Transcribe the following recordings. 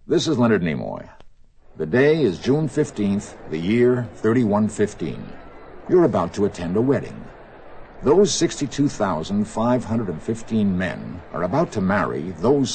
This is Leonard Nimoy. The day is June 15th, the year 3115. You're about to attend a wedding. Those 62,515 men are about to marry those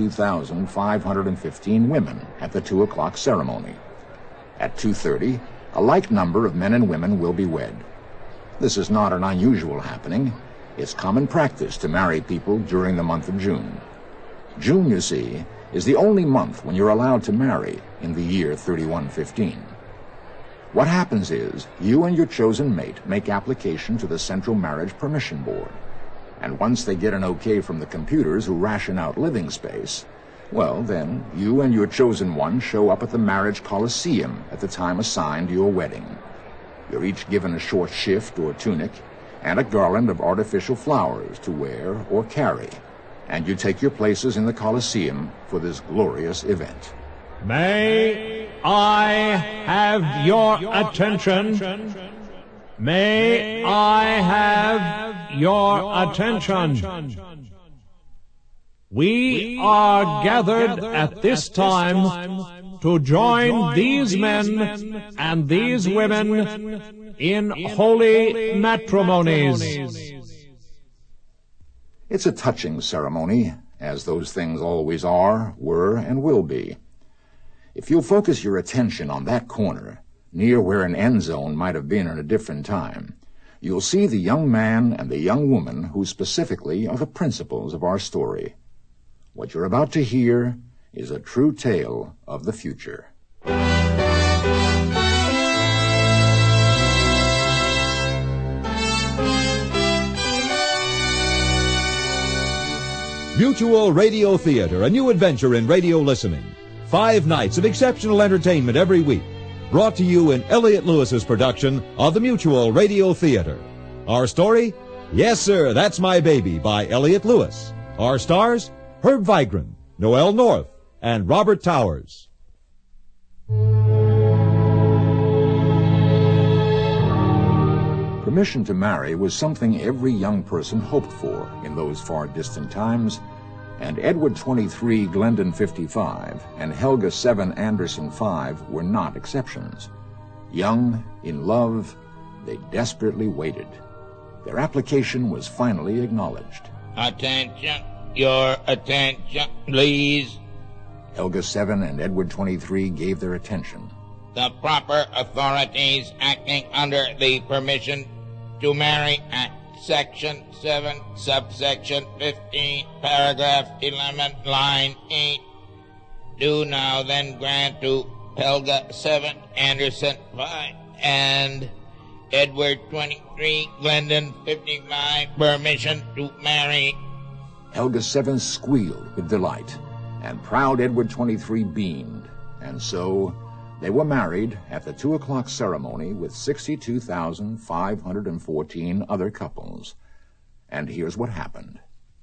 62,515 women at the 2 o'clock ceremony. At 2:30, a like number of men and women will be wed. This is not an unusual happening. It's common practice to marry people during the month of June. June, you see, is the only month when you're allowed to marry in the year 3115. What happens is, you and your chosen mate make application to the Central Marriage Permission Board. And once they get an okay from the computers who ration out living space, well, then you and your chosen one show up at the Marriage Coliseum at the time assigned to your wedding. You're each given a short shift or tunic and a garland of artificial flowers to wear or carry, and you take your places in the Coliseum for this glorious event. May I have your attention? May I have your attention? We are gathered at this time to join these men and these women in holy matrimonies. It's a touching ceremony, as those things always are, were, and will be. If you'll focus your attention on that corner, near where an end zone might have been in a different time, you'll see the young man and the young woman who specifically are the principals of our story. What you're about to hear is a true tale of the future. Mutual Radio Theater, a new adventure in radio listening. 5 nights of exceptional entertainment every week. Brought to you in Elliott Lewis's production of the Mutual Radio Theater. Our story? Yes, sir, That's My Baby by Elliott Lewis. Our stars? Herb Vigran, Noel North, and Robert Towers. Permission to marry was something every young person hoped for in those far distant times, and Edward 23, Glendon 55, and Helga 7, Anderson 5 were not exceptions. Young, in love, they desperately waited. Their application was finally acknowledged. Attention, your attention, please. Helga 7 and Edward 23 gave their attention. The proper authorities acting under the Permission to Marry Act, Section 7, subsection 15, paragraph 11, line 8, do now then grant to Helga 7, Anderson 5, and Edward 23, Glendon 55, permission to marry. Helga 7 squealed with delight, and proud Edward 23 beamed, and so they were married at the 2 o'clock ceremony with 62,514 other couples. And here's what happened.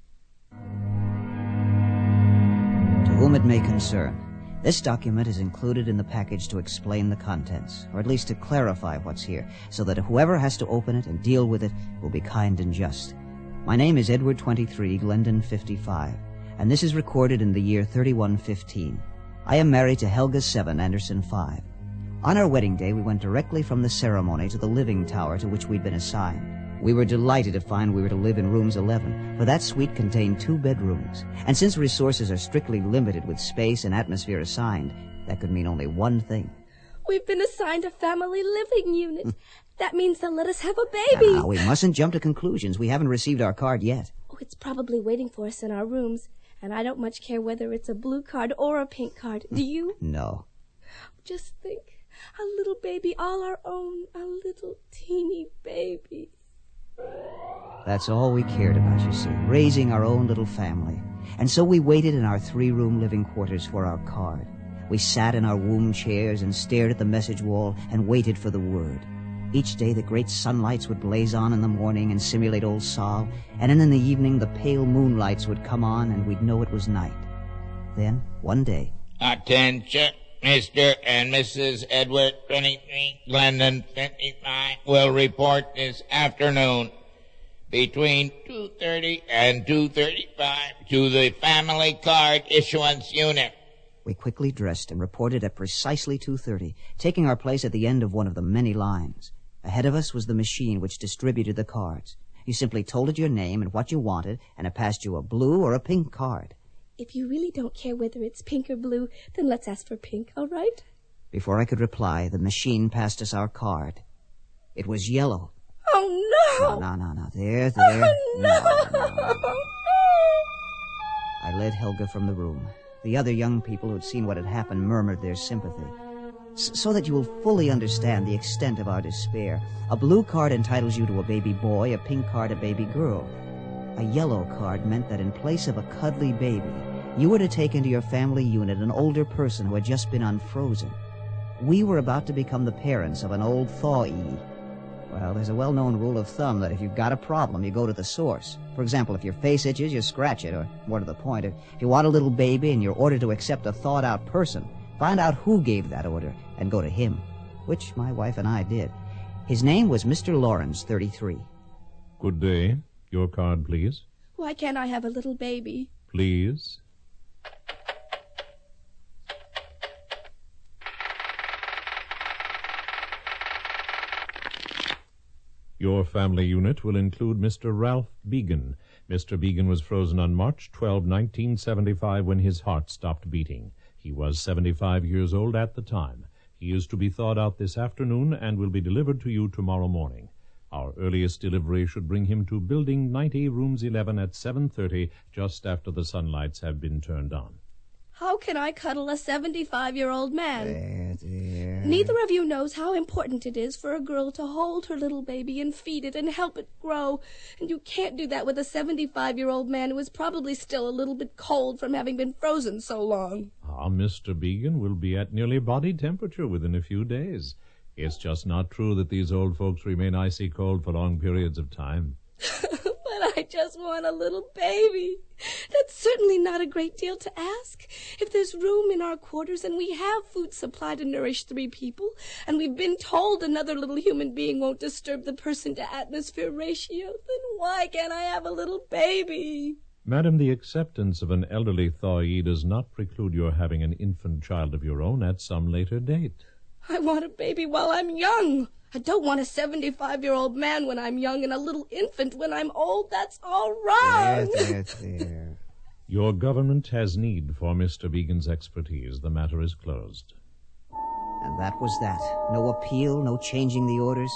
To whom it may concern, this document is included in the package to explain the contents, or at least to clarify what's here, so that whoever has to open it and deal with it will be kind and just. My name is Edward 23, Glendon 55, and this is recorded in the year 3115. I am married to Helga 7, Anderson 5. On our wedding day, we went directly from the ceremony to the living tower to which we'd been assigned. We were delighted to find we were to live in rooms 11, for that suite contained 2 bedrooms. And since resources are strictly limited with space and atmosphere assigned, that could mean only one thing. We've been assigned a family living unit. That means they'll let us have a baby. Now, we mustn't jump to conclusions. We haven't received our card yet. Oh, it's probably waiting for us in our rooms. And I don't much care whether it's a blue card or a pink card. Do you? No. Just think. A little baby all our own. A little teeny baby. That's all we cared about, you see. Raising our own little family. And so we waited in our 3-room living quarters for our card. We sat in our womb chairs and stared at the message wall and waited for the word. Each day the great sunlights would blaze on in the morning and simulate Old Sol, and then in the evening the pale moonlights would come on and we'd know it was night. Then, one day... Attention, Mr. and Mrs. Edward 23, Glendon 55 will report this afternoon between 2:30 and 2:35 to the Family Card Issuance Unit. We quickly dressed and reported at precisely 2:30, taking our place at the end of one of the many lines. Ahead of us was the machine which distributed the cards. You simply told it your name and what you wanted, and it passed you a blue or a pink card. If you really don't care whether it's pink or blue, then let's ask for pink, all right? Before I could reply, the machine passed us our card. It was yellow. Oh, no! No. There. Oh, No. I led Helga from the room. The other young people who had seen what had happened murmured their sympathy. So that you will fully understand the extent of our despair, a blue card entitles you to a baby boy, a pink card a baby girl. A yellow card meant that in place of a cuddly baby, you were to take into your family unit an older person who had just been unfrozen. We were about to become the parents of an old thaw-ee. Well, there's a well-known rule of thumb that if you've got a problem, you go to the source. For example, if your face itches, you scratch it, or more to the point, if you want a little baby and you're ordered to accept a thawed-out person, find out who gave that order and go to him, which my wife and I did. His name was Mr. Lawrence, 33. Good day. Your card, please. Why can't I have a little baby? Please. Your family unit will include Mr. Ralph Began. Mr. Began was frozen on March 12, 1975, when his heart stopped beating. He was 75 years old at the time. He is to be thawed out this afternoon and will be delivered to you tomorrow morning. Our earliest delivery should bring him to Building 90, Rooms 11 at 7:30, just after the sunlights have been turned on. How can I cuddle a 75-year-old man? There. Neither of you knows how important it is for a girl to hold her little baby and feed it and help it grow. And you can't do that with a 75-year-old man who is probably still a little bit cold from having been frozen so long. Mr. Began will be at nearly body temperature within a few days. It's just not true that these old folks remain icy cold for long periods of time. But I just want a little baby. That's certainly not a great deal to ask. If there's room in our quarters and we have food supply to nourish 3 people, and we've been told another little human being won't disturb the person-to-atmosphere ratio, then why can't I have a little baby? Madam, the acceptance of an elderly thaw-ee does not preclude your having an infant child of your own at some later date. I want a baby while I'm young. I don't want a 75-year-old man when I'm young and a little infant when I'm old. That's all wrong. There. Your government has need for Mr. Began's expertise. The matter is closed. And that was that. No appeal, no changing the orders.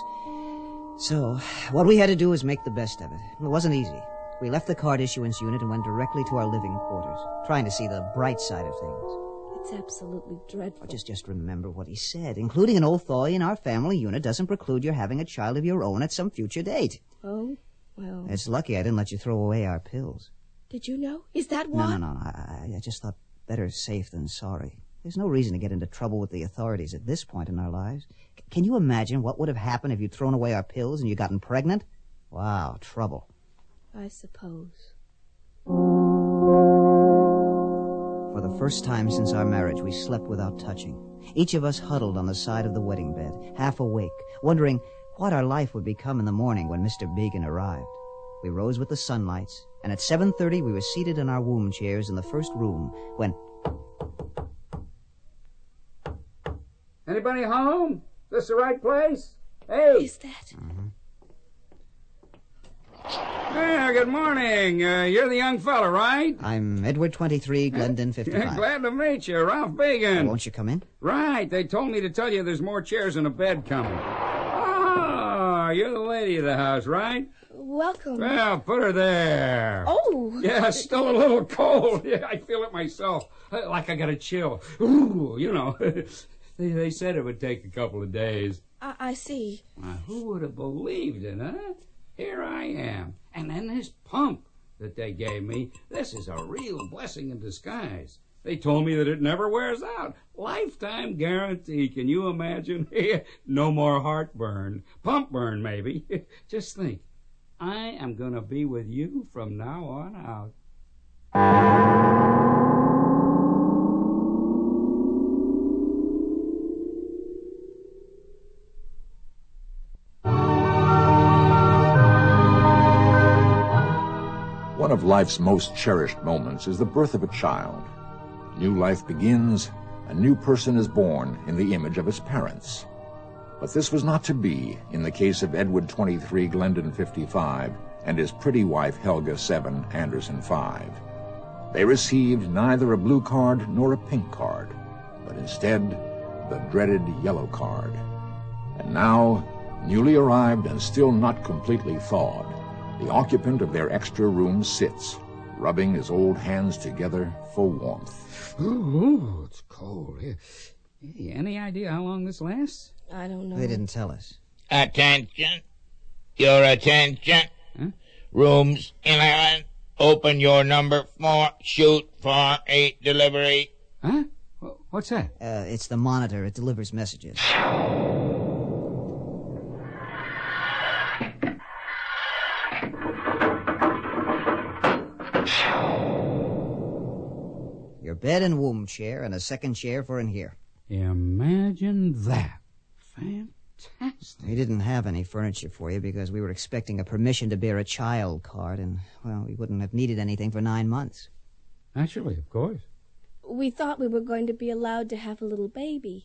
So, what we had to do was make the best of it. It wasn't easy. We left the card issuance unit and went directly to our living quarters, trying to see the bright side of things. It's absolutely dreadful. Just remember what he said. Including an old thaw in our family unit doesn't preclude your having a child of your own at some future date. Oh, well. It's lucky I didn't let you throw away our pills. Did you know? Is that why? No. I just thought better safe than sorry. There's no reason to get into trouble with the authorities at this point in our lives. Can you imagine what would have happened if you'd thrown away our pills and you'd gotten pregnant? Wow, trouble. I suppose. For the first time since our marriage, we slept without touching. Each of us huddled on the side of the wedding bed, half awake, wondering what our life would become in the morning when Mr. Began arrived. We rose with the sunlights, and at 7:30 we were seated in our womb chairs in the first room when... Anybody home? This the right place? Hey! Is that? Yeah, good morning. You're the young fella, right? I'm Edward 23, Glendon 55. Glad to meet you, Ralph Began. Won't you come in? Right, they told me to tell you there's more chairs and a bed coming. Ah, you're the lady of the house, right? Welcome. Well, put her there. Oh. Yeah, still a little cold. Yeah, I feel it myself. Like I got a chill. Ooh, you know. They said it would take a couple of days. I see. Now, who would have believed it, huh? Here I am. And then this pump that they gave me, this is a real blessing in disguise. They told me that it never wears out. Lifetime guarantee. Can you imagine? No more heartburn. Pump burn, maybe. Just think. I am going to be with you from now on out. One of life's most cherished moments is the birth of a child. New life begins. A new person is born in the image of his parents. But this was not to be in the case of Edward 23, Glendon 55, and his pretty wife Helga 7, Anderson 5. They received neither a blue card nor a pink card, but instead the dreaded yellow card. And now, newly arrived and still not completely thawed, the occupant of their extra room sits, rubbing his old hands together for warmth. Ooh, it's cold. Hey, any idea how long this lasts? I don't know. They didn't tell us. Attention. Your attention. Huh? Rooms 11. Open your number 4. Shoot for a delivery. Huh? What's that? It's the monitor. It delivers messages. Your bed and womb chair and a second chair for in here. Imagine that. Fantastic. We didn't have any furniture for you because we were expecting a permission to bear a child card, and, well, we wouldn't have needed anything for 9 months. Naturally, of course. We thought we were going to be allowed to have a little baby.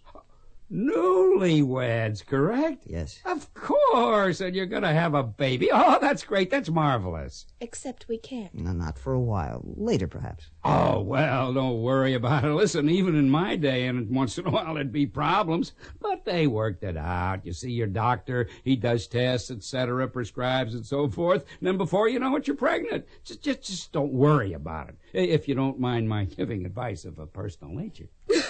Newlyweds, correct? Yes. Of course, and you're going to have a baby. Oh, that's great. That's marvelous. Except we can't. No, not for a while. Later, perhaps. Oh, well, don't worry about it. Listen, even in my day, and once in a while there'd be problems, but they worked it out. You see your doctor, he does tests, etc., prescribes and so forth, and then before you know it, you're pregnant. Just don't worry about it, if you don't mind my giving advice of a personal nature.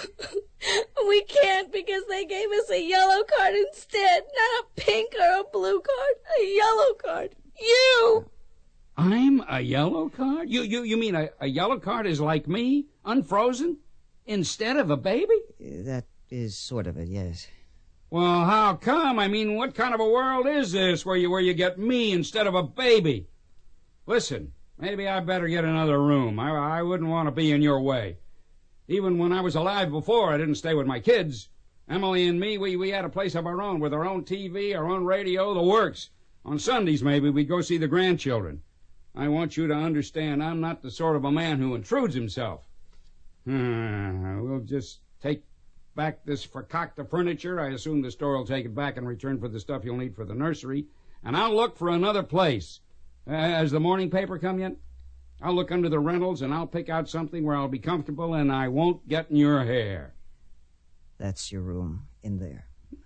We can't because they gave us a yellow card instead. Not a pink or a blue card. A yellow card. You! I'm a yellow card? You mean a yellow card is like me, unfrozen, instead of a baby? That is sort of it, yes. Well, how come? I mean, what kind of a world is this where you get me instead of a baby? Listen, maybe I better get another room. I wouldn't want to be in your way. Even when I was alive before, I didn't stay with my kids. Emily and me, we had a place of our own with our own TV, our own radio, the works. On Sundays, maybe, we'd go see the grandchildren. I want you to understand I'm not the sort of a man who intrudes himself. We'll just take back this fakakta furniture. I assume the store will take it back in return for the stuff you'll need for the nursery. And I'll look for another place. Has the morning paper come yet? I'll look under the rentals, and I'll pick out something where I'll be comfortable and I won't get in your hair. That's your room in there.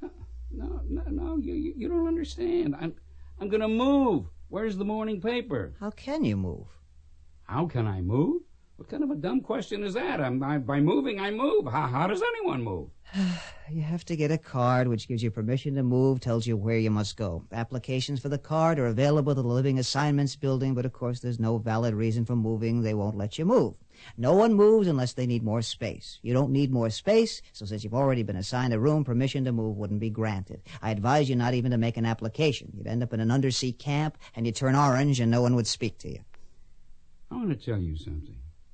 No, you don't understand. I'm going to move. Where's the morning paper? How can you move? How can I move? What kind of a dumb question is that? By moving, I move. How does anyone move? You have to get a card which gives you permission to move, tells you where you must go. Applications for the card are available at the Living Assignments building, but of course there's no valid reason for moving. They won't let you move. No one moves unless they need more space. You don't need more space, so since you've already been assigned a room, permission to move wouldn't be granted. I advise you not even to make an application. You'd end up in an undersea camp, and you'd turn orange, and no one would speak to you. I want to tell you something.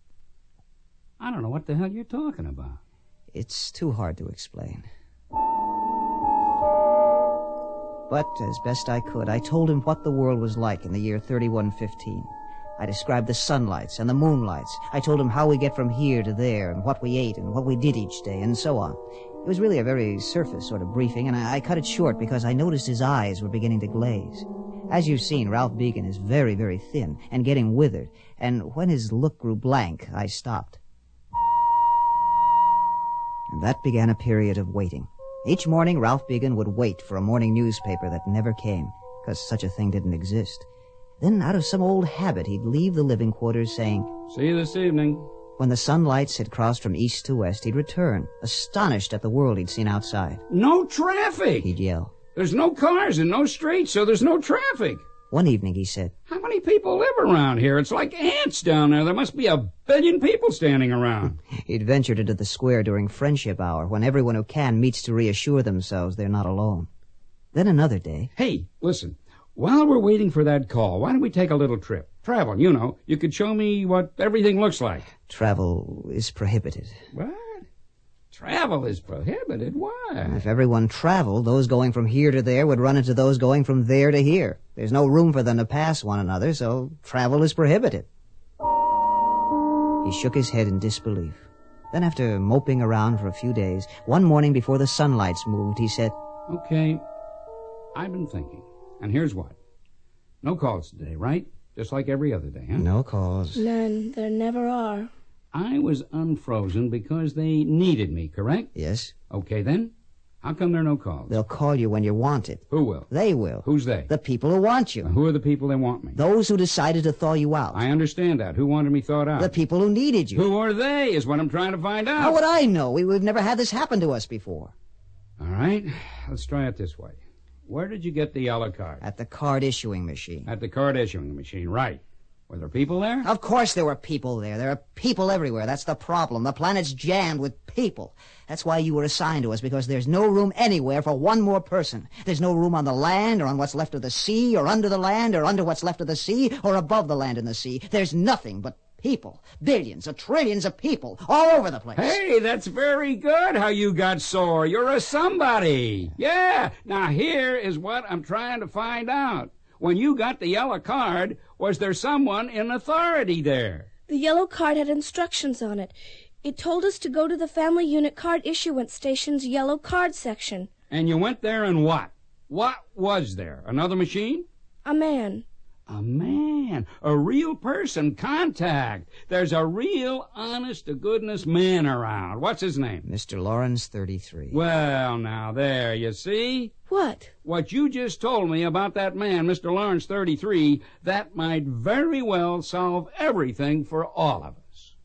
I don't know what the hell you're talking about. It's too hard to explain. But, as best I could, I told him what the world was like in the year 3115. I described the sunlights and the moonlights. I told him how we get from here to there, and what we ate, and what we did each day, and so on. It was really a very surface sort of briefing, and I cut it short because I noticed his eyes were beginning to glaze. As you've seen, Ralph Began is very, very thin, and getting withered, and when his look grew blank, I stopped. And that began a period of waiting. Each morning, Ralph Began would wait for a morning newspaper that never came, because such a thing didn't exist. Then, out of some old habit, he'd leave the living quarters saying, "See you this evening." When the sunlights had crossed from east to west, he'd return, astonished at the world he'd seen outside. No traffic! He'd yell. There's no cars and no streets, so there's no traffic. One evening, he said, "How many people live around here? It's like ants down there. There must be 1 billion people standing around." He'd ventured into the square during friendship hour, when everyone who can meets to reassure themselves they're not alone. Then another day... Hey, listen. While we're waiting for that call, why don't we take a little trip? Travel, you know. You could show me what everything looks like. Travel is prohibited. What? Travel is prohibited? Why? If everyone traveled, those going from here to there would run into those going from there to here. There's no room for them to pass one another, so travel is prohibited. He shook his head in disbelief. Then after moping around for a few days, one morning before the sunlights moved, he said, Okay, I've been thinking, and here's what. No calls today, right? Just like every other day, huh? No calls. None. There never are. I was unfrozen because they needed me, correct? Yes. Okay, then. How come there are no calls? They'll call you when you're wanted. Who will? They will. Who's they? The people who want you. Who are the people that want me? Those who decided to thaw you out. I understand that. Who wanted me thawed out? The people who needed you. Who are they is what I'm trying to find out. How would I know? We've never had this happen to us before. All right, let's try it this way. Where did you get the yellow card? At the card issuing machine. At the card issuing machine, right. Were there people there? Of course there were people there. There are people everywhere. That's the problem. The planet's jammed with people. That's why you were assigned to us, because there's no room anywhere for one more person. There's no room on the land, or on what's left of the sea, or under the land, or under what's left of the sea, or above the land and the sea. There's nothing but people. Billions or trillions of people all over the place. Hey, that's very good how you got sore. You're a somebody. Yeah. Now here is what I'm trying to find out. When you got the yellow card, was there someone in authority there? The yellow card had instructions on it. It told us to go to the Family Unit Card Issuance Station's yellow card section. And you went there and what? What was there? Another machine? A man. A man. A real person. Contact. There's a real, honest-to-goodness man around. What's his name? Mr. Lawrence, 33. Well, now, there, you see? What? What you just told me about that man, Mr. Lawrence, 33, that might very well solve everything for all of us.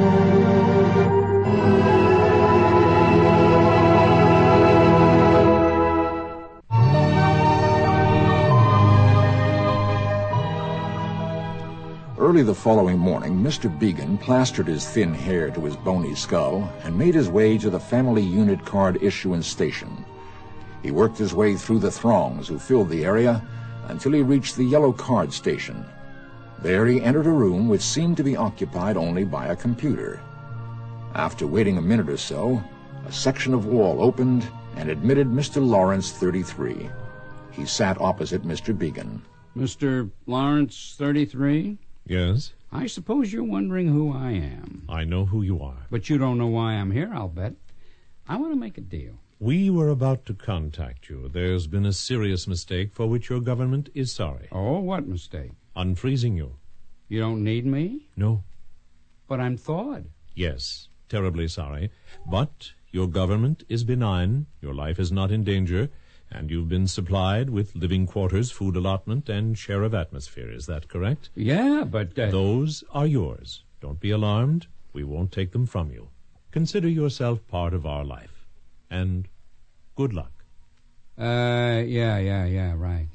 Early the following morning, Mr. Began plastered his thin hair to his bony skull and made his way to the Family Unit Card Issuance Station. He worked his way through the throngs who filled the area until he reached the yellow card station. There he entered a room which seemed to be occupied only by a computer. After waiting a minute or so, a section of wall opened and admitted Mr. Lawrence, 33. He sat opposite Mr. Began. Mr. Lawrence, 33? Yes? I suppose you're wondering who I am. I know who you are. But you don't know why I'm here, I'll bet. I want to make a deal. We were about to contact you. There's been a serious mistake for which your government is sorry. Oh, what mistake? Unfreezing you. You don't need me? No. But I'm thawed. Yes, terribly sorry. But your government is benign, your life is not in danger, and you've been supplied with living quarters, food allotment, and share of atmosphere. Is that correct? Yeah, but... Those are yours. Don't be alarmed. We won't take them from you. Consider yourself part of our life. And good luck. Yeah, right.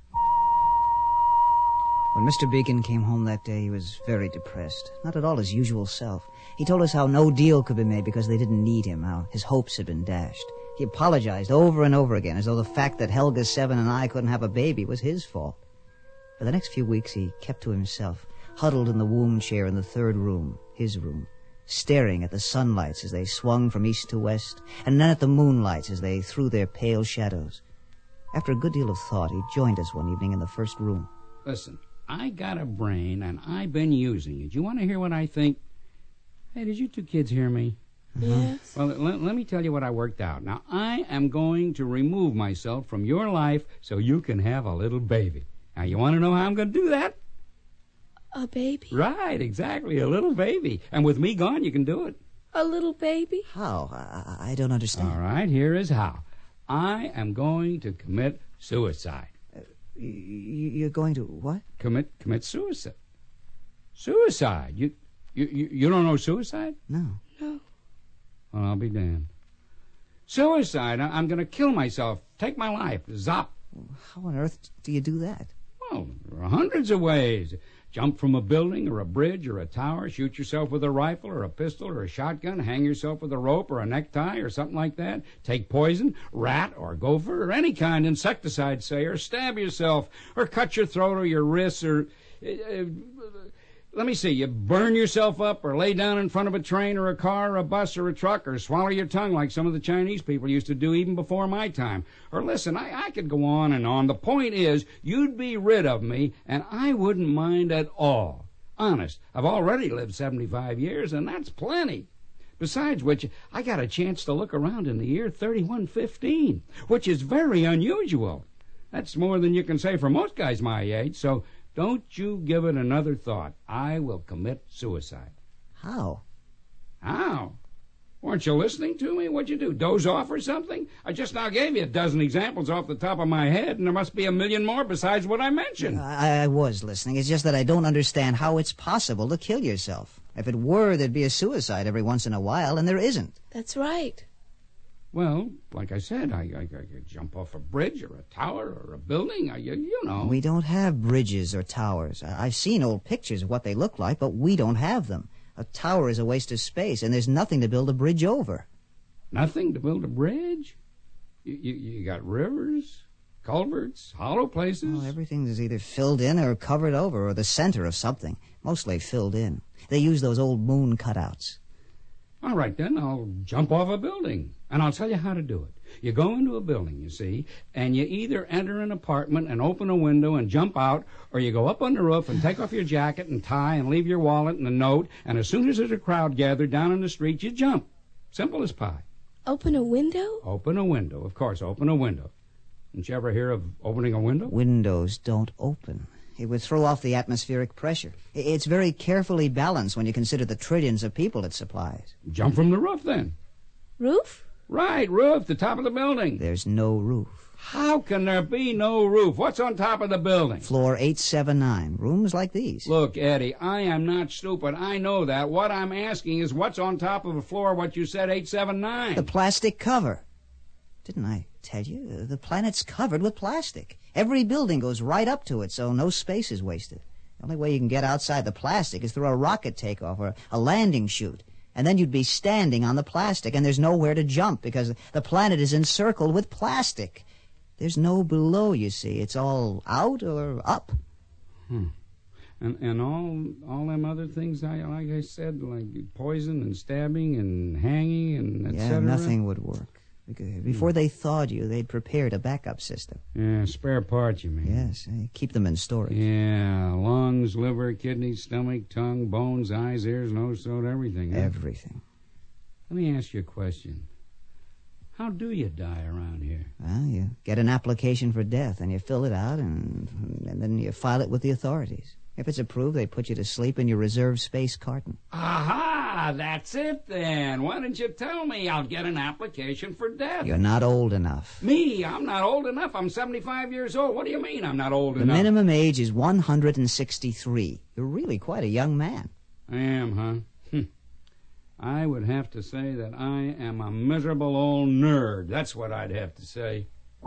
When Mr. Beacon came home that day, he was very depressed. Not at all his usual self. He told us how no deal could be made because they didn't need him, how his hopes had been dashed. He apologized over and over again, as though the fact that Helga 7 and I couldn't have a baby was his fault. For the next few weeks, he kept to himself, huddled in the womb chair in the third room, his room, staring at the sunlights as they swung from east to west, and then at the moonlights as they threw their pale shadows. After a good deal of thought, he joined us one evening in the first room. Listen, I got a brain, and I've been using it. You want to hear what I think? Hey, did you two kids hear me? Yes. Well, let me tell you what I worked out. Now, I am going to remove myself from your life so you can have a little baby. Now, you want to know how I'm going to do that? A baby? Right, exactly, a little baby. And with me gone, you can do it. A little baby? How? I don't understand. All right, here is how. I am going to commit suicide. You're going to what? Commit suicide. Suicide? You don't know suicide? No. No. Well, I'll be damned. Suicide. I'm going to kill myself. Take my life. Zop. How on earth do you do that? Well, there are hundreds of ways. Jump from a building or a bridge or a tower, shoot yourself with a rifle or a pistol or a shotgun, hang yourself with a rope or a necktie or something like that, take poison, rat or gopher or any kind, insecticide, say, or stab yourself or cut your throat or your wrists or... let me see, you burn yourself up or lay down in front of a train or a car or a bus or a truck or swallow your tongue like some of the Chinese people used to do even before my time. Or listen, I could go on and on. The point is, you'd be rid of me and I wouldn't mind at all. Honest, I've already lived 75 years and that's plenty. Besides which, I got a chance to look around in the year 3115, which is very unusual. That's more than you can say for most guys my age, so don't you give it another thought. I will commit suicide. How? How? Weren't you listening to me? What'd you do, doze off or something? I just now gave you a dozen examples off the top of my head, and there must be a million more besides what I mentioned. I was listening. It's just that I don't understand how it's possible to kill yourself. If it were, there'd be a suicide every once in a while, and there isn't. That's right. Well, like I said, I could jump off a bridge or a tower or a building, you know. We don't have bridges or towers. I've seen old pictures of what they look like, but we don't have them. A tower is a waste of space, and there's nothing to build a bridge over. Nothing to build a bridge? You got rivers, culverts, hollow places? Well, everything is either filled in or covered over, or the center of something. Mostly filled in. They use those old moon cutouts. All right, then, I'll jump off a building, and I'll tell you how to do it. You go into a building, you see, and you either enter an apartment and open a window and jump out, or you go up on the roof and take off your jacket and tie and leave your wallet and a note, and as soon as there's a crowd gathered down in the street, you jump. Simple as pie. Open a window? Open a window, of course, open a window. Didn't you ever hear of opening a window? Windows don't open. It would throw off the atmospheric pressure. It's very carefully balanced when you consider the trillions of people it supplies. Jump from the roof, then. Roof? Right, roof, the top of the building. There's no roof. How can there be no roof? What's on top of the building? Floor 879. Rooms like these. Look, Eddie, I am not stupid. I know that. What I'm asking is what's on top of the floor, what you said, 879? The plastic cover. Didn't I tell you? The planet's covered with plastic. Every building goes right up to it, so no space is wasted. The only way you can get outside the plastic is through a rocket takeoff or a landing chute. And then you'd be standing on the plastic, and there's nowhere to jump because the planet is encircled with plastic. There's no below, you see. It's all out or up. And all them other things, like I said, like poison and stabbing and hanging and et cetera? Yeah, nothing would work. Before they thawed you, they'd prepared a backup system. Yeah, spare parts, you mean? Yes, keep them in storage. Yeah, lungs, liver, kidneys, stomach, tongue, bones, eyes, ears, nose, throat, everything. Huh? Everything. Let me ask you a question. How do you die around here? Well, you get an application for death, and you fill it out, and then you file it with the authorities. If it's approved, they put you to sleep in your reserved space carton. Aha! That's it, then. Why didn't you tell me? I'll get an application for death. You're not old enough. Me? I'm not old enough. I'm 75 years old. What do you mean I'm not old enough? The minimum age is 163. You're really quite a young man. I am, huh? I would have to say that I am a miserable old nerd. That's what I'd have to say.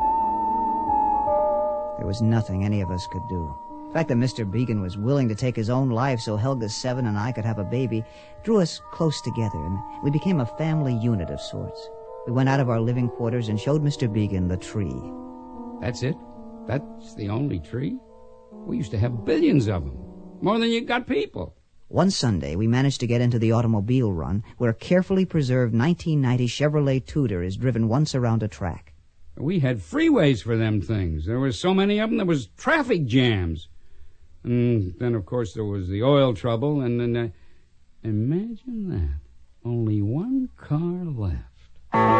There was nothing any of us could do. The fact that Mr. Began was willing to take his own life so Helga Seven and I could have a baby drew us close together, and we became a family unit of sorts. We went out of our living quarters and showed Mr. Began the tree. That's it? That's the only tree? We used to have billions of them. More than you got people. One Sunday, we managed to get into the automobile run, where a carefully preserved 1990 Chevrolet Tudor is driven once around a track. We had freeways for them things. There was so many of them, there was traffic jams. And then, of course, there was the oil trouble, and then... imagine that. Only one car left.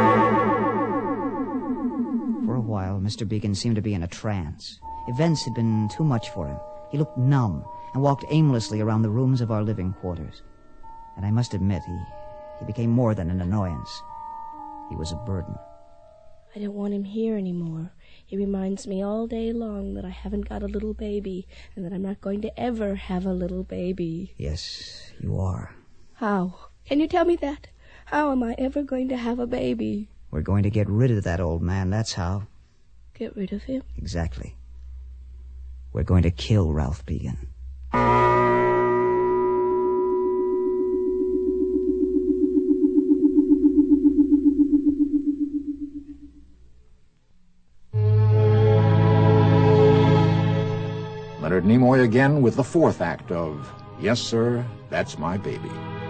For a while, Mr. Began seemed to be in a trance. Events had been too much for him. He looked numb and walked aimlessly around the rooms of our living quarters. And I must admit, he became more than an annoyance. He was a burden. I don't want him here anymore. He reminds me all day long that I haven't got a little baby and that I'm not going to ever have a little baby. Yes, you are. How? Can you tell me that? How am I ever going to have a baby? We're going to get rid of that old man, that's how. Get rid of him? Exactly. We're going to kill Ralph Began. Leonard Nimoy again with the fourth act of Yes, Sir, That's My Baby.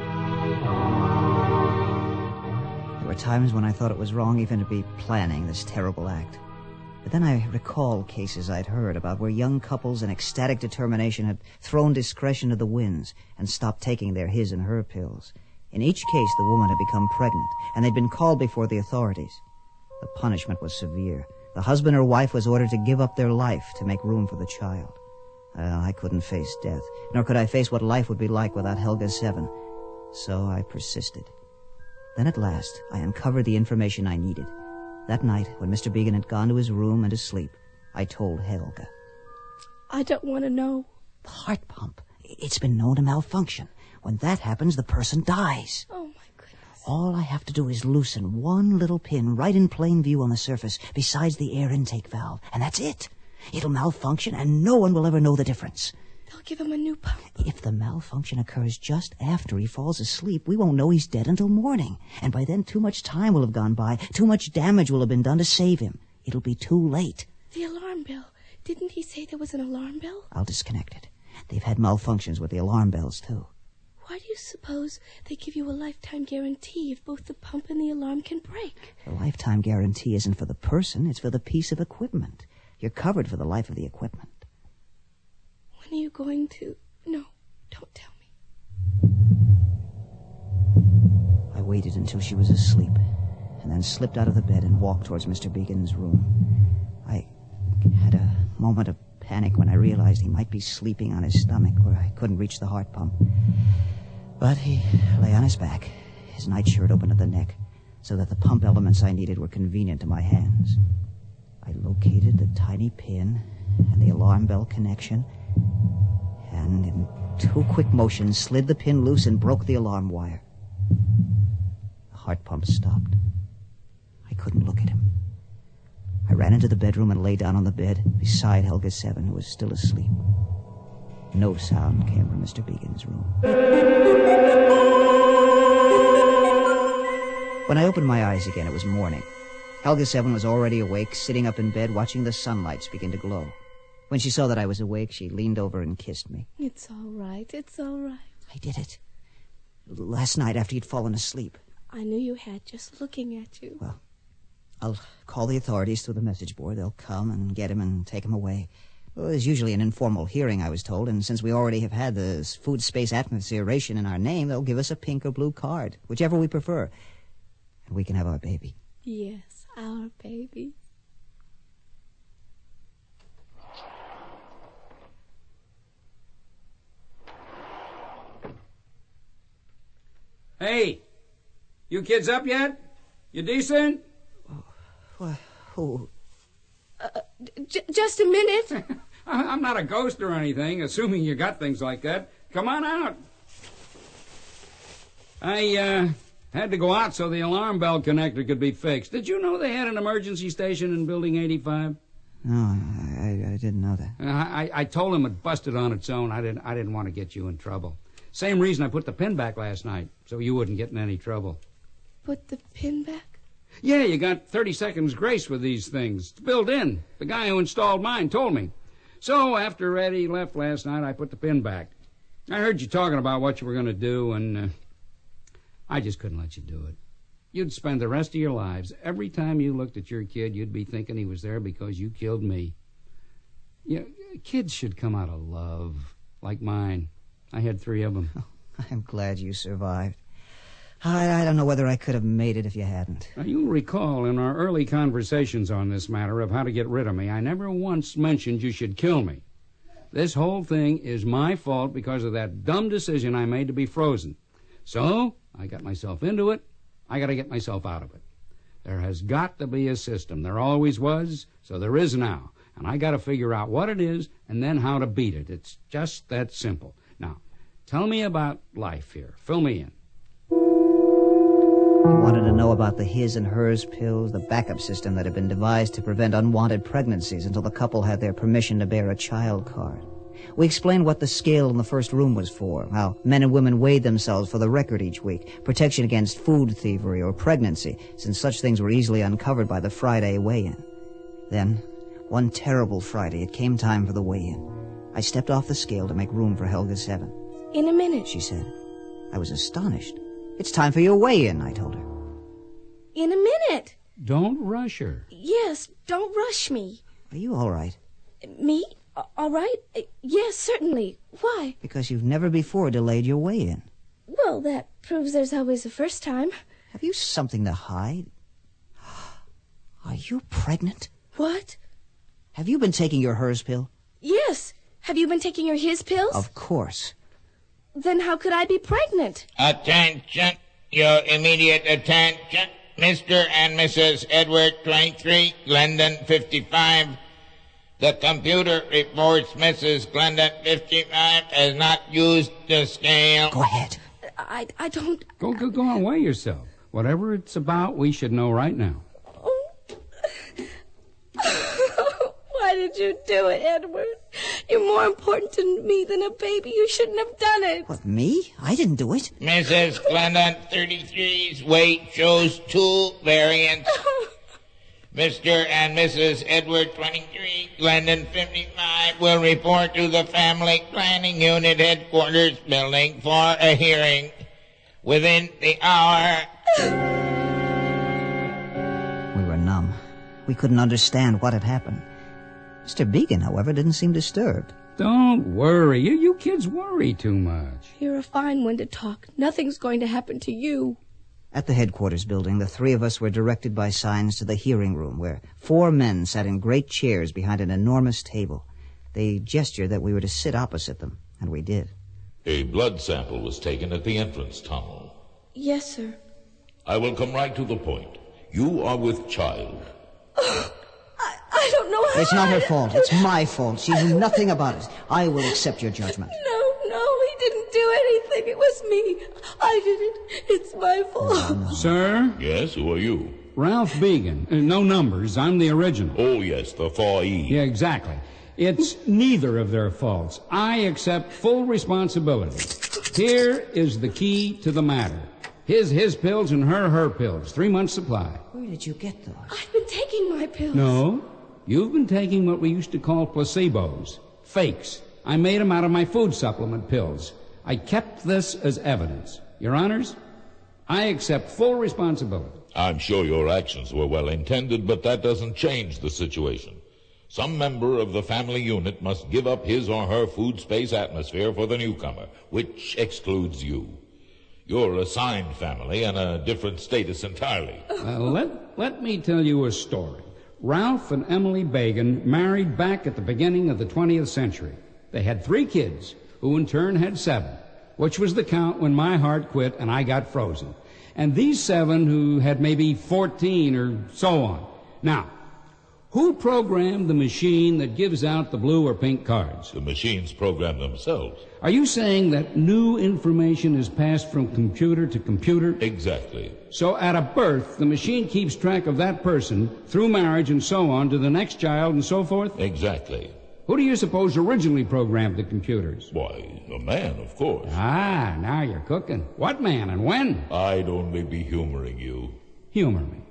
There were times when I thought it was wrong even to be planning this terrible act. But then I recall cases I'd heard about where young couples in ecstatic determination had thrown discretion to the winds and stopped taking their his and her pills. In each case, the woman had become pregnant, and they'd been called before the authorities. The punishment was severe. The husband or wife was ordered to give up their life to make room for the child. I couldn't face death, nor could I face what life would be like without Helga Seven. So I persisted. Then at last, I uncovered the information I needed. That night, when Mr. Began had gone to his room and to sleep, I told Helga. I don't want to know. The heart pump. It's been known to malfunction. When that happens, the person dies. Oh, my goodness. All I have to do is loosen one little pin right in plain view on the surface, besides the air intake valve, and that's it. It'll malfunction, and no one will ever know the difference. They'll give him a new pump. If the malfunction occurs just after he falls asleep, we won't know he's dead until morning. And by then, too much time will have gone by. Too much damage will have been done to save him. It'll be too late. The alarm bell. Didn't he say there was an alarm bell? I'll disconnect it. They've had malfunctions with the alarm bells, too. Why do you suppose they give you a lifetime guarantee if both the pump and the alarm can break? The lifetime guarantee isn't for the person, it's for the piece of equipment. You're covered for the life of the equipment. When are you going to... No, don't tell me. I waited until she was asleep, and then slipped out of the bed and walked towards Mr. Began's room. I had a moment of panic when I realized he might be sleeping on his stomach where I couldn't reach the heart pump. But he lay on his back, his nightshirt open at the neck, so that the pump elements I needed were convenient to my hands. I located the tiny pin and the alarm bell connection, and in 2 quick motions slid the pin loose and broke the alarm wire. The heart pump stopped. I couldn't look at him. I ran into the bedroom and lay down on the bed beside Helga Seven, who was still asleep. No sound came from Mr. Began's room. When I opened my eyes again, it was morning. Helga Seven was already awake, sitting up in bed, watching the sunlights begin to glow. When she saw that I was awake, she leaned over and kissed me. It's all right. It's all right. I did it. Last night after you'd fallen asleep. I knew you had, just looking at you. Well, I'll call the authorities through the message board. They'll come and get him and take him away. Well, there's usually an informal hearing, I was told, and since we already have had the food, space, atmosphere ration in our name, they'll give us a pink or blue card, whichever we prefer. And we can have our baby. Yes, our baby. Hey, you kids up yet? You decent? Who? Just a minute. I'm not a ghost or anything, assuming you got things like that. Come on out. I had to go out so the alarm bell connector could be fixed. Did you know they had an emergency station in Building 85? No, I didn't know that. I told them it busted on its own. I didn't want to get you in trouble. Same reason I put the pin back last night, so you wouldn't get in any trouble. Put the pin back? Yeah, you got 30 seconds grace with these things. It's built in. The guy who installed mine told me. So after Eddie left last night, I put the pin back. I heard you talking about what you were going to do, and I just couldn't let you do it. You'd spend the rest of your lives, every time you looked at your kid, you'd be thinking he was there because you killed me. You know, kids should come out of love, like mine. I had 3 of them. Oh, I'm glad you survived. I don't know whether I could have made it if you hadn't. Now, you'll recall in our early conversations on this matter of how to get rid of me, I never once mentioned you should kill me. This whole thing is my fault because of that dumb decision I made to be frozen. So, I got myself into it. I got to get myself out of it. There has got to be a system. There always was, so there is now. And I got to figure out what it is and then how to beat it. It's just that simple. Now, tell me about life here. Fill me in. He wanted to know about the his and hers pills, the backup system that had been devised to prevent unwanted pregnancies until the couple had their permission to bear a child card. We explained what the scale in the first room was for, how men and women weighed themselves for the record each week, protection against food thievery or pregnancy, since such things were easily uncovered by the Friday weigh-in. Then, one terrible Friday, it came time for the weigh-in. I stepped off the scale to make room for Helga Seven. In a minute, she said. I was astonished. It's time for your weigh-in, I told her. In a minute. Don't rush her. Yes, don't rush me. Are you all right? Me? All right? Yes, certainly. Why? Because you've never before delayed your weigh-in. Well, that proves there's always a first time. Have you something to hide? Are you pregnant? What? Have you been taking your HERS pill? Yes. Have you been taking your his pills? Of course. Then how could I be pregnant? Attention, your immediate attention. Mr. and Mrs. Edward, 23, Glendon, 55. The computer reports Mrs. Glendon, 55, has not used the scale. Go ahead. I don't... Go on, weigh yourself. Whatever it's about, we should know right now. Why did you do it, Edward? You're more important to me than a baby. You shouldn't have done it. What, me? I didn't do it. Mrs. Glendon, 33's weight shows 2 variants. Mr. and Mrs. Edward, 23, Glendon, 55, will report to the Family Planning Unit Headquarters building for a hearing within the hour. We were numb. We couldn't understand what had happened. Mr. Began, however, didn't seem disturbed. Don't worry. You kids worry too much. You're a fine one to talk. Nothing's going to happen to you. At the headquarters building, the 3 of us were directed by signs to the hearing room, where 4 men sat in great chairs behind an enormous table. They gestured that we were to sit opposite them, and we did. A blood sample was taken at the entrance tunnel. Yes, sir. I will come right to the point. You are with child. I don't know how... It's not her fault. It's my fault. She knew nothing about it. I will accept your judgment. No, he didn't do anything. It was me. I did it. It's my fault. No. Sir? Yes, who are you? Ralph Began. No numbers. I'm the original. Oh, yes, the 4E. Yeah, exactly. It's neither of their faults. I accept full responsibility. Here is the key to the matter. His pills and her pills. 3 months' supply. Where did you get those? I've been taking my pills. No. You've been taking what we used to call placebos. Fakes. I made them out of my food supplement pills. I kept this as evidence. Your Honors, I accept full responsibility. I'm sure your actions were well intended, but that doesn't change the situation. Some member of the family unit must give up his or her food space atmosphere for the newcomer, which excludes you. You're assigned family and a different status entirely. Let me tell you a story. Ralph and Emily Began married back at the beginning of the 20th century. They had 3 kids, who in turn had 7, which was the count when my heart quit and I got frozen. And these 7 who had maybe 14 or so on. Now, who programmed the machine that gives out the blue or pink cards? The machines program themselves. Are you saying that new information is passed from computer to computer? Exactly. So at a birth, the machine keeps track of that person through marriage and so on to the next child and so forth? Exactly. Who do you suppose originally programmed the computers? Why, a man, of course. Ah, now you're cooking. What man and when? I'd only be humoring you. Humor me.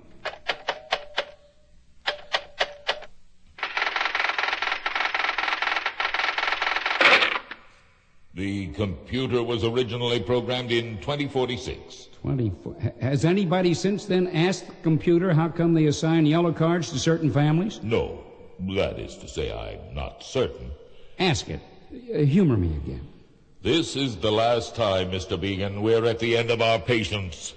The computer was originally programmed in 2046. 24. Has anybody since then asked the computer how come they assign yellow cards to certain families? No. That is to say, I'm not certain. Ask it. Humor me again. This is the last time, Mr. Began. We're at the end of our patience.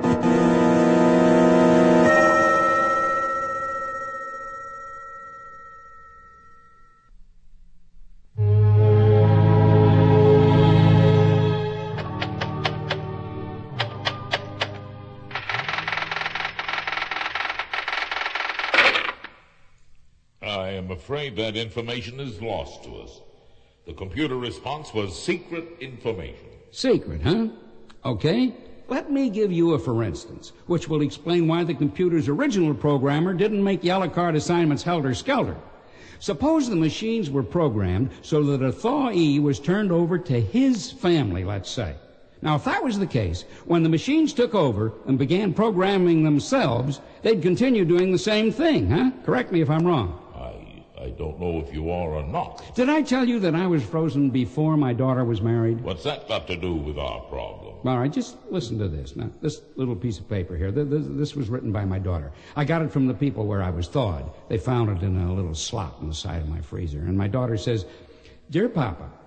I am afraid that information is lost to us. The computer response was secret information. Secret, huh? Okay. Let me give you a for instance, which will explain why the computer's original programmer didn't make yellow card assignments helter-skelter. Suppose the machines were programmed so that a thaw-E was turned over to his family, let's say. Now, if that was the case, when the machines took over and began programming themselves, they'd continue doing the same thing, huh? Correct me if I'm wrong. I don't know if you are or not. Did I tell you that I was frozen before my daughter was married? What's that got to do with our problem? All right, just listen to this. Now, this little piece of paper here, this was written by my daughter. I got it from the people where I was thawed. They found it in a little slot in the side of my freezer. And my daughter says, "Dear Papa,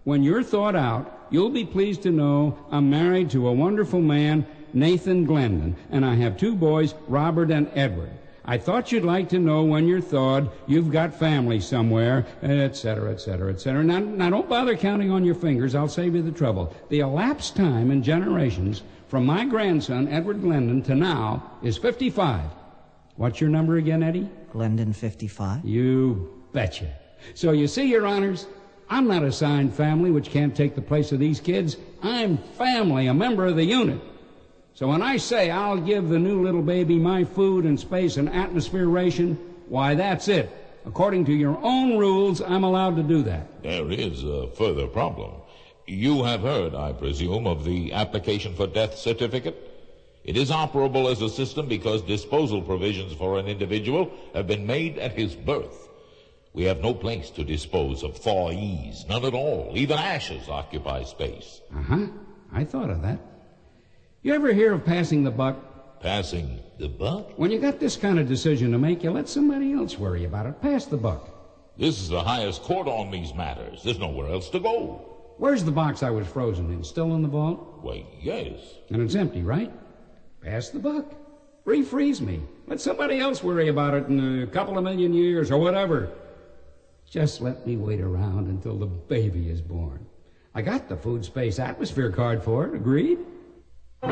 when you're thawed out, you'll be pleased to know I'm married to a wonderful man, Nathan Glendon, and I have 2 boys, Robert and Edward. I thought you'd like to know when you're thawed you've got family somewhere, etc., etc., etc. Now, don't bother counting on your fingers. I'll save you the trouble. The elapsed time in generations from my grandson, Edward Glendon, to now is 55. What's your number again, Eddie? Glendon 55. You betcha. So you see, Your Honors, I'm not assigned family which can't take the place of these kids. I'm family, a member of the unit. So when I say I'll give the new little baby my food and space and atmosphere ration, why, that's it. According to your own rules, I'm allowed to do that. There is a further problem. You have heard, I presume, of the application for death certificate? It is operable as a system because disposal provisions for an individual have been made at his birth. We have no place to dispose of thawees, none at all. Even ashes occupy space. I thought of that. You ever hear of passing the buck? Passing the buck? When you got this kind of decision to make, you let somebody else worry about it. Pass the buck. This is the highest court on these matters. There's nowhere else to go. Where's the box I was frozen in? Still in the vault? Why, yes. And it's empty, right? Pass the buck. Refreeze me. Let somebody else worry about it in a couple of million years or whatever. Just let me wait around until the baby is born. I got the food space atmosphere card for it. Agreed? And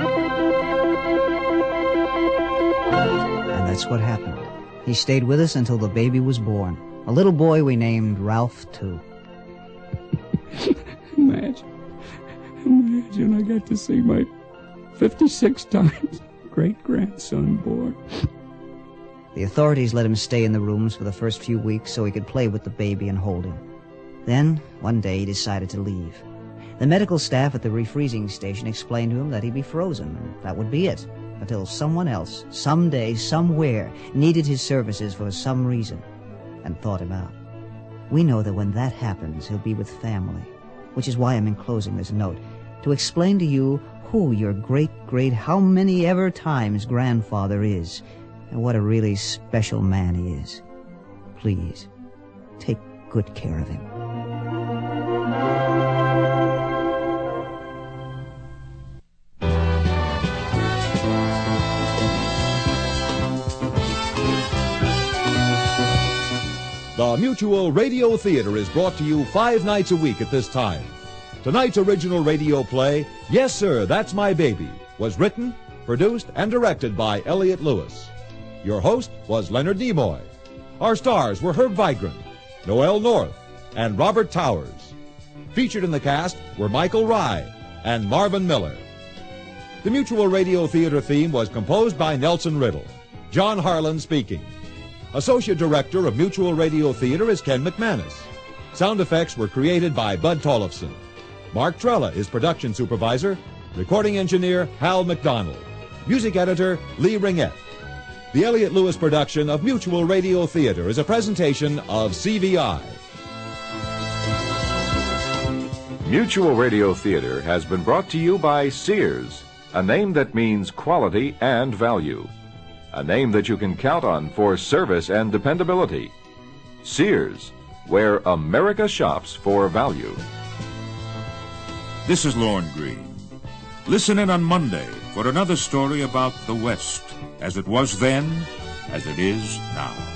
that's what happened. He stayed with us until the baby was born. A little boy we named Ralph, too. Imagine I got to see my 56 times great-grandson born. The authorities let him stay in the rooms for the first few weeks so he could play with the baby and hold him. Then, one day, he decided to leave. The medical staff at the refreezing station explained to him that he'd be frozen, and that would be it, until someone else, someday, somewhere, needed his services for some reason, and thawed him out. We know that when that happens, he'll be with family, which is why I'm enclosing this note, to explain to you who your great, how many ever times grandfather is, and what a really special man he is. Please, take good care of him. The Mutual Radio Theater is brought to you 5 nights a week at this time. Tonight's original radio play, Yes Sir, That's My Baby, was written, produced, and directed by Elliott Lewis. Your host was Leonard Nimoy. Our stars were Herb Vigran, Noel North, and Robert Towers. Featured in the cast were Michael Rye and Marvin Miller. The Mutual Radio Theater theme was composed by Nelson Riddle. John Harlan speaking. Associate Director of Mutual Radio Theater is Ken McManus. Sound effects were created by Bud Tollefson. Mark Trella is production supervisor. Recording engineer Hal McDonald. Music editor Lee Ringette. The Elliott Lewis production of Mutual Radio Theater is a presentation of CVI. Mutual Radio Theater has been brought to you by Sears, a name that means quality and value. A name that you can count on for service and dependability. Sears, where America shops for value. This is Lorne Green. Listen in on Monday for another story about the West, as it was then, as it is now.